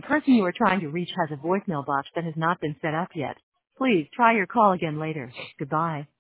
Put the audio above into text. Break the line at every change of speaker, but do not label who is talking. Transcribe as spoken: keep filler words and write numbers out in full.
person you are trying to reach has a voicemail box that has not been set up yet. Please try your call again later. Goodbye.